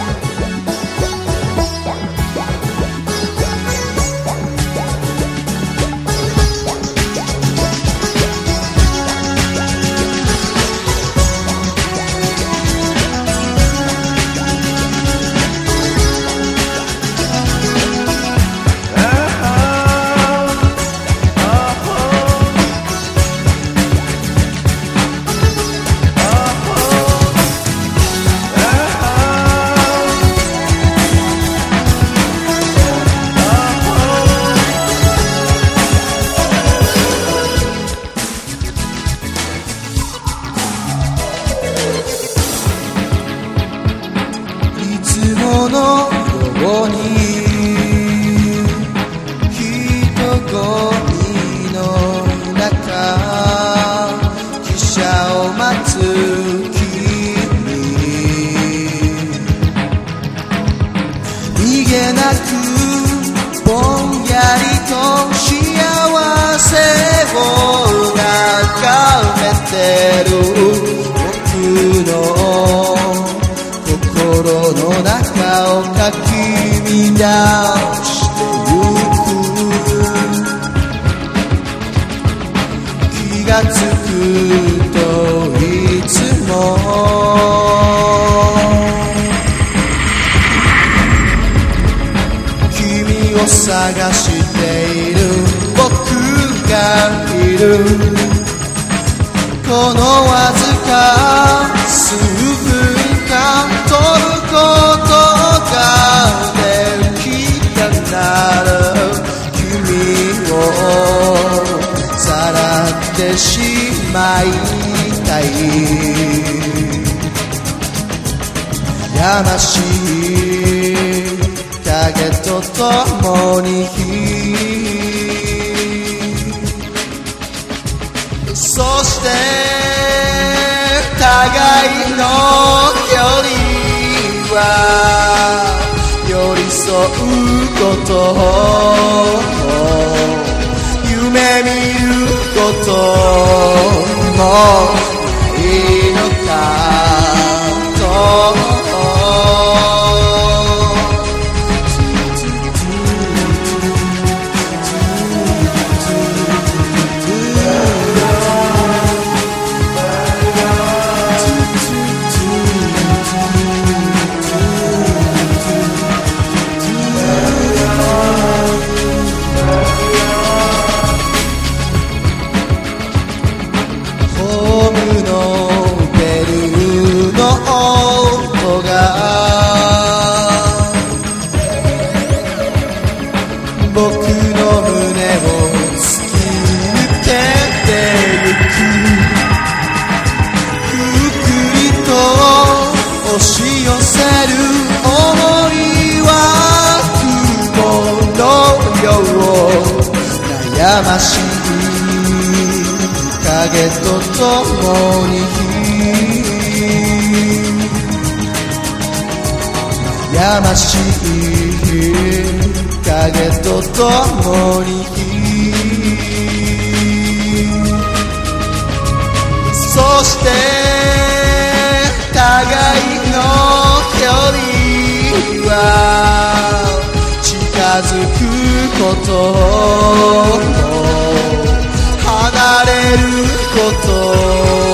のように人混みの中汽車を待つ君逃げなくぼんやりと幸せを眺めてる僕の心の中をかき乱してゆく気がつくといつも君を探している僕がいるこのわずか数分間取ることができたなら君をさらってしまいたいやましい影とともにそして互いの距離は寄り添うこと夢見ることもいいのかと僕の胸を突き抜けてゆくゆっくりと押し寄せる想いは雲のよう悩ましい影とともに悩ましい影とともにそして互いの距離は近づくこと離れること